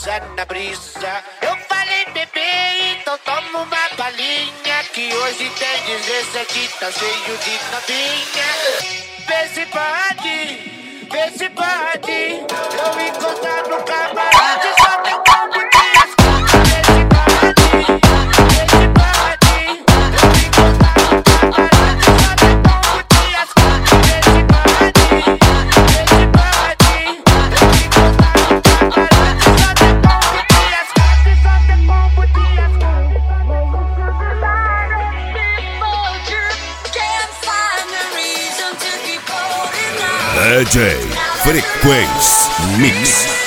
brisa, na brisa. Eu falei, bebê, então toma uma balinha, que hoje tem 16 que tá cheio de novinha. Vê se pode, vê se pode. Eu encostar no camarote, só tem como te ascar. Vê se pode, vê se pode. Eu encostar no camarote, só tem como te ascar. Vê se pode, vê se pode. Eu encostar no camarote, só tem como te ascar. Só tem como te ascar. DJ Frequência Mix.